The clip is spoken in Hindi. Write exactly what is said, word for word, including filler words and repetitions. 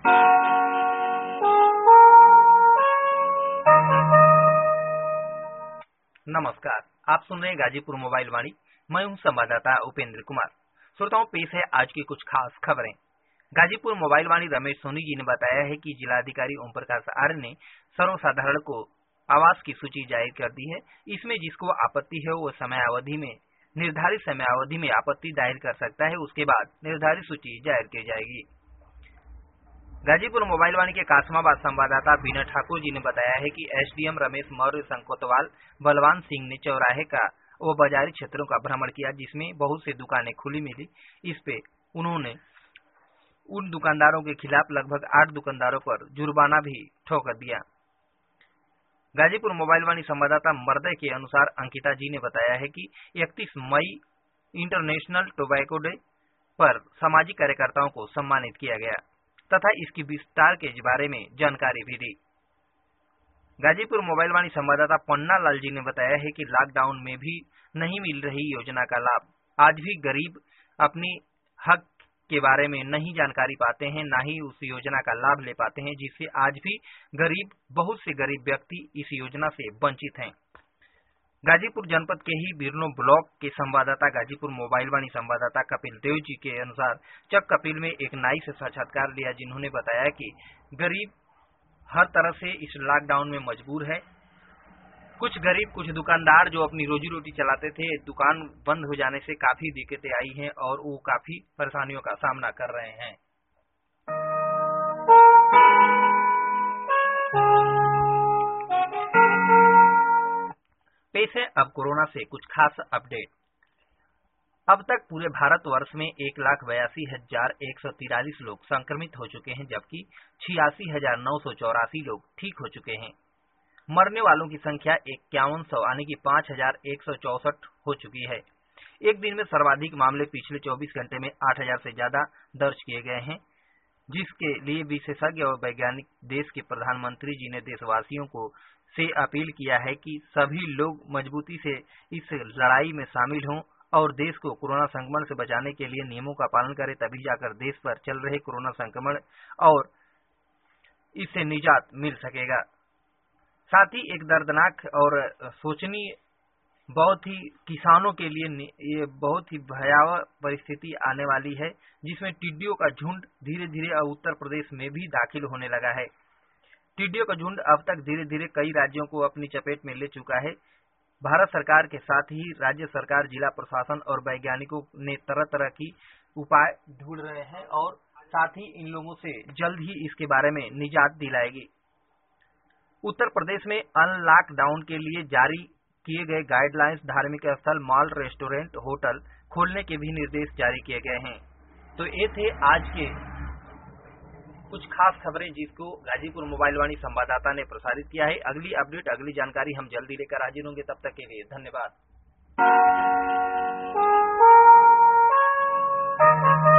नमस्कार, आप सुन रहे हैं गाजीपुर मोबाइल वाणी। मैं हूं संवाददाता उपेंद्र कुमार। श्रोताओं, पेश है आज की कुछ खास खबरें। गाजीपुर मोबाइल वाणी रमेश सोनी जी ने बताया है कि जिलाधिकारी ओम प्रकाश आर्य ने सर्वसाधारण को आवास की सूची जारी कर दी है। इसमें जिसको आपत्ति है वो समयावधि में निर्धारित समयावधि में आपत्ति दायर कर सकता है। उसके बाद निर्धारित सूची जारी की जाएगी। गाजीपुर मोबाइल वाणी के कासमाबाद संवाददाता बीना ठाकुर जी ने बताया है कि एसडीएम रमेश मौर्य संकोतवाल बलवान सिंह ने चौराहे का व बाजारी क्षेत्रों का भ्रमण किया, जिसमें बहुत सी दुकानें खुली मिली। इस पे उन्होंने उन दुकानदारों के खिलाफ लगभग आठ दुकानदारों पर जुर्माना भी ठोक दिया। गाजीपुर मोबाइल वाणी संवाददाता मर्दे के अनुसार अंकिता जी ने बताया है कि इकतीस मई इंटरनेशनल टोबैको डे पर सामाजिक कार्यकर्ताओं को सम्मानित किया गया तथा इसकी विस्तार के बारे में जानकारी भी दी। गाजीपुर मोबाइल वाणी संवाददाता पन्ना लाल जी ने बताया है कि लॉकडाउन में भी नहीं मिल रही योजना का लाभ। आज भी गरीब अपनी हक के बारे में नहीं जानकारी पाते हैं, न ही उस योजना का लाभ ले पाते हैं, जिससे आज भी गरीब बहुत से गरीब व्यक्ति इस योजना से वंचित हैं। गाजीपुर जनपद के ही बिरनो ब्लॉक के संवाददाता गाजीपुर मोबाइल वाणी संवाददाता कपिल देव जी के अनुसार चक कपिल में एक नाई से साक्षात्कार लिया, जिन्होंने बताया कि गरीब हर तरह से इस लॉकडाउन में मजबूर है। कुछ गरीब कुछ दुकानदार जो अपनी रोजी रोटी चलाते थे, दुकान बंद हो जाने से काफी दिक्कतें आई हैं और वो काफी परेशानियों का सामना कर रहे हैं। पेश है अब कोरोना से कुछ खास अपडेट। अब तक पूरे भारतवर्ष में एक लाख बयासी हजार एक सौ तिरालीस लोग संक्रमित हो चुके हैं, जबकि छियासी हजार नौ सौ चौरासी लोग ठीक हो चुके हैं। मरने वालों की संख्या इक्यावन सौ यानी कि पांच हजार एक सौ चौसठ हो चुकी है। एक दिन में सर्वाधिक मामले पिछले चौबीस घंटे में आठ हजार से ज्यादा दर्ज किए गए हैं, जिसके लिए विशेषज्ञ और वैज्ञानिक देश के प्रधानमंत्री जी ने देशवासियों को से अपील किया है कि सभी लोग मजबूती से इस लड़ाई में शामिल हों और देश को कोरोना संक्रमण से बचाने के लिए नियमों का पालन करें, तभी जाकर देश पर चल रहे कोरोना संक्रमण और इससे निजात मिल सकेगा। साथ ही एक दर्दनाक और सोचनीय बहुत ही किसानों के लिए ये बहुत ही भयावह परिस्थिति आने वाली है, जिसमें टिड्डियों का झुंड धीरे धीरे उत्तर प्रदेश में भी दाखिल होने लगा है। टिड्डियों का झुंड अब तक धीरे धीरे कई राज्यों को अपनी चपेट में ले चुका है। भारत सरकार के साथ ही राज्य सरकार, जिला प्रशासन और वैज्ञानिकों ने तरह तरह की उपाय ढूंढ रहे हैं और साथ ही इन लोगों से जल्द ही इसके बारे में निजात दिलाएगी। उत्तर प्रदेश में अनलॉकडाउन के लिए जारी किए गए गाइडलाइंस धार्मिक स्थल, मॉल, रेस्टोरेंट, होटल खोलने के भी निर्देश जारी किए गए हैं। तो ये थे आज के कुछ खास खबरें जिसको गाजीपुर मोबाइल वाणी संवाददाता ने प्रसारित किया है। अगली अपडेट, अगली जानकारी हम जल्दी लेकर हाजिर होंगे। तब तक के लिए धन्यवाद।